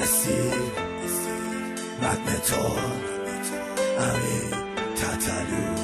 اسیر مدمتون امین تتلو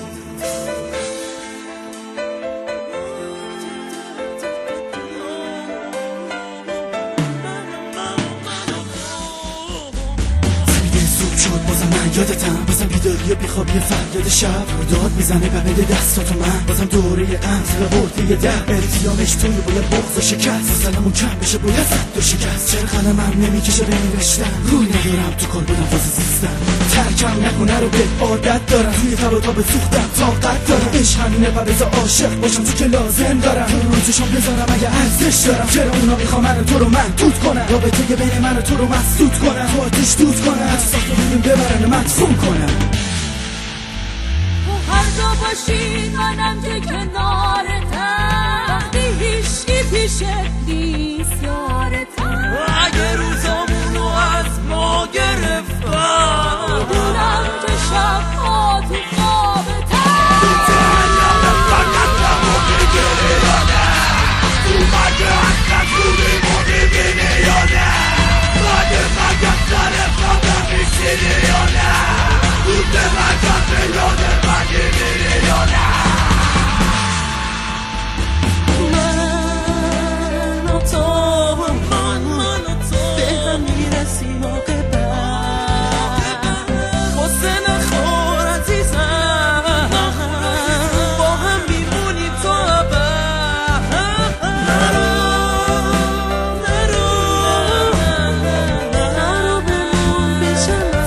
بازم من یادتم، بازم بیداری بیخوابی فریاد شب داد میزنه ببند دستاتو من بازم دوره قمز و برده ده التیامش توی باید بغض و شکست واسلمون کم بشه باید زد و شکست چرا قلمم نمیکشه به نوشتن روی ندارم تو کار بودم واسه زیستن ترکم نکنه رو به عادت دارم توی تب و تاب سوختم طاقت دارم عشق همینه و بذار عاشق باشم تو که لازم دارم تو روزشون بذارم اگه ارزش دارم چرا اونا میخوام من تو رو محدود کنم رابطه بین من و تو رو مسدود کنم تو آتیش دود کنم حتی ساخته بودیم ببرن مدفون کنم تو هر جا باشی منم که کنارتم وقتی هیچکی پیشت نیست یارتم اگه روزامونو از ما گرفتم دونم که شبها تو خوابتم تو جهنم فقط نمو بگیری یا نه تو مرگ اصلا تو میمونی بینی یا نه بعد مرگ سر خوابم میشینی یا نه روز مرگم به یاد مرگی میری یا نه من و تو به هم میرسیم عاقبت غصه نخور عزیزم با هم میمونیم تا ابد نرو بمون پیش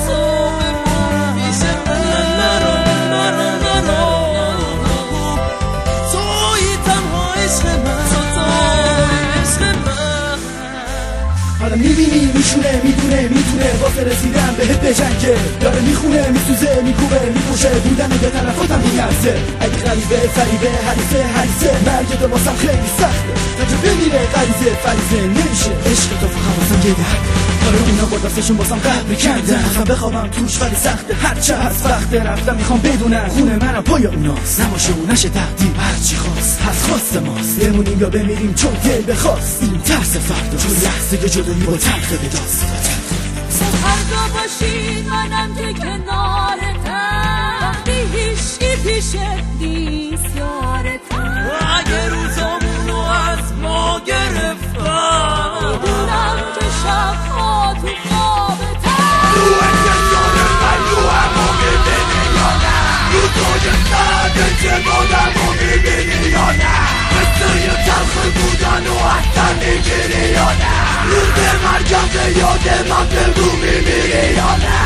حالا میبینی میشونه میدونه واسه رسیدن بهت بجنگه داره میخونه میسوزه میکوبه میپوشه بودن به تلفاتم میارزه اگه غریبه فریبه حریصه مرگ تو واسم خیلی سخته تجربه میره فریزه نمیشه عشق تو فقط واسم یه درده آره اونا با دستشون واسم قلب کردن اصلا بخوابم توش ولی سخته هرچه هست وقته رفتم میخوام بدونم خونه منم پای اوناست نباشه اونشه تقدیر هرچی خواست هست خواست ماست بمونیم یا بمیریم چون دل بخواست این ترس فردا چون لحظه جدایی با تلخ بداست تو هر جا باشی منم که کنارتم وقتی هیچکی پیشت نیست یارتم اگه روزامونو از ما گرفتم دونم که شبها تو خوابتم تو انتظار من رو همو میبینی یا نه رو توی ساده که بادمو میبینی یا نه قصه تلخ بودن و احسن میگیری یا نه روز مرگم به یاد من بگو میمیری یا نه